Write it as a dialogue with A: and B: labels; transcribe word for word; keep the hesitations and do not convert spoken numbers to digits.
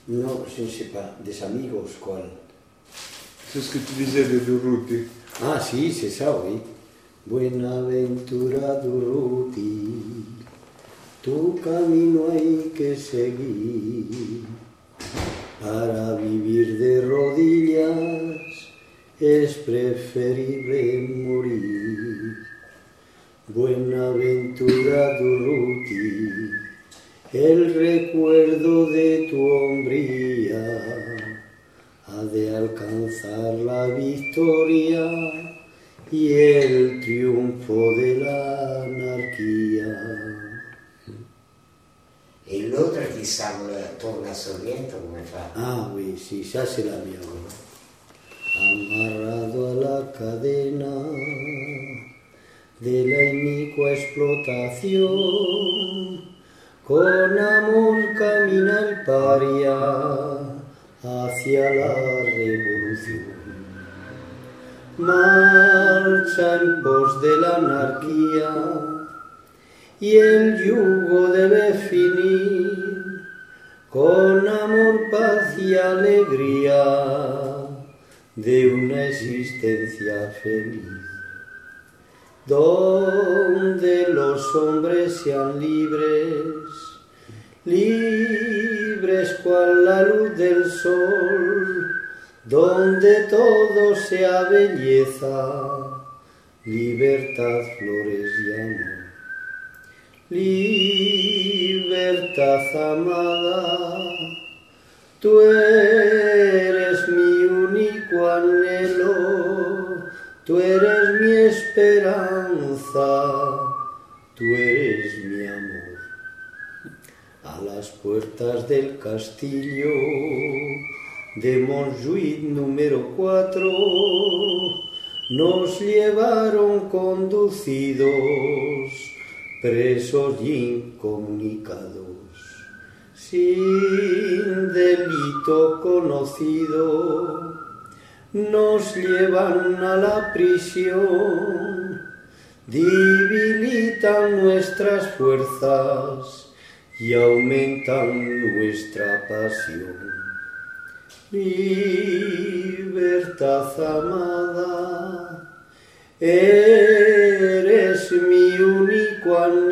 A: Non, je ne sais pas. Des amigos, quoi.
B: C'est ce que tu disais de Durruti.
A: Ah, si, c'est ça, oui. Buenaventura Durruti, tu camino hay que seguir. Para vivir de rodillas es preferible morir. Buenaventura Durruti, el recuerdo de tu hombría ha de alcanzar la victoria y el triunfo de la anarquía.
C: Et l'autre qui semble tourne sorriente, come fa?
A: Ah, oui, sí, ya se la mía. Amarrado a la cadena de la inicua explotación, con amor camina el paria hacia la revolución. Marcha en pos de la anarquía y el yugo debe finir con amor, paz y alegría de una existencia feliz, donde los hombres sean libres, libres cual la luz del sol, donde todo sea belleza, libertad, flores y amor. Libertad amada, tú eres mi único anhelo, tú eres mi esperanza, tú eres mi amor. A las puertas del castillo de Montjuïc número cuatro nos llevaron conducidos, presos y incomunicados, sin delito conocido, nos llevan a la prisión, debilitan nuestras fuerzas y aumentan nuestra pasión. Libertad amada, eres mi único anhelo,